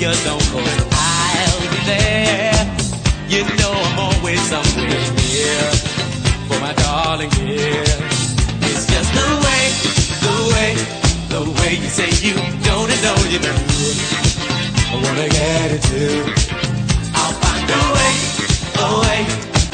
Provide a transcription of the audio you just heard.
you don't, 'cause I'll be there. You know I'm always somewhere here for my darling, yeah. It's just the way you say you don't know you do. I wanna get it too.